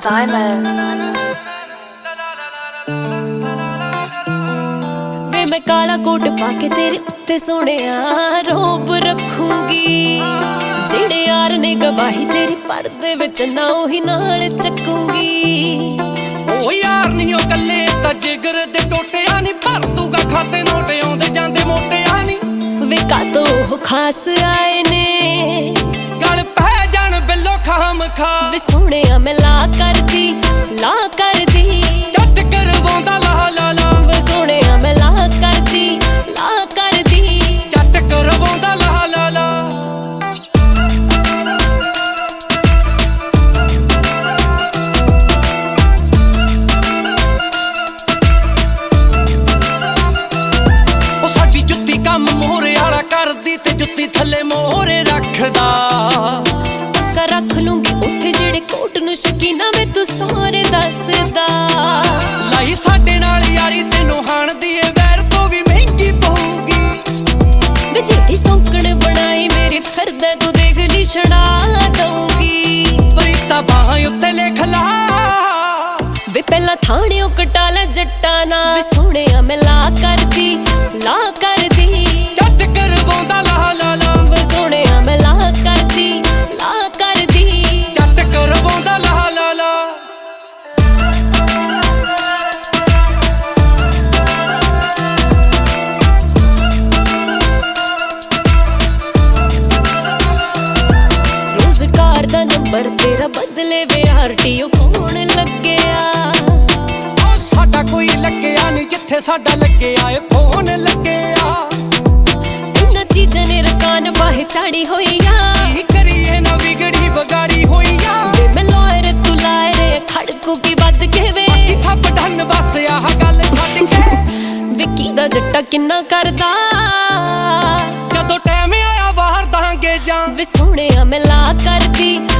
Diamond वे मैं काला coat पाके तेरे उत्ते सोहणिया रोब रखूंगी। जेड़े यार ने गवाही तेरी पर्दे विच ना ओही नाल चकूंगी। ओ यार नहीं ओ कल्ले ता जिगर दे टोटिया नी भर दूंगा खाते नोटे आउंदे जांदे मोटिया नी। वे कातो खास आए ने गल पै जान बिल्लो खाम खा। वे सोहणिया मैं ला कर दी झट करवांदा ला ला ला। वे सोहणिया मैं ला कर दी झट करवांदा ला ला ला। ओ साडी जुत्ती कम मोहरे वाला करदी ते जुत्ती थल्ले मोहरे रखदा। रख लूंगी उत्थे जेड़े कोट नूं शकीना मैं तू सारे दसदा। लाई साडे नाल यारी तैनूं हाण दी ए वैर तो भी महंगी पऊगी। वे जेड़ी सौंकण बनाई मेरी फिरदा तू देख ली छड़ा दूंगी। परीता बाहां उत्ते लिख ला। वे पहला थाणियों कटा ला जट्टा ना। वे सोहणिया मैं ला कर दी झट करवांदा ला ला ला। वे सोहणिया मैं ला कर दी झट करवांदा ला ला ला। रोजगार दा नंबर तेरा बदले वे आरटीओ कौन लग्गिया। ओ साडा कोई लग्गिया नहीं जिथे साडा लग्गिया ए फोन लग्गिया। इन्हां चीजां ने रकान वाहे चाड़ी होईया। की करिए ना बिगड़ी बगाड़ी होईया। वे मैं लॉयर तू लाए खड़कू की वध के वे सब ढन बस आह गल छड्ड के। विकी दा जट्टा किन्ना करदा जदों टाइम आया वार दांगे जां। वे सोहणिया मैं ला कर दी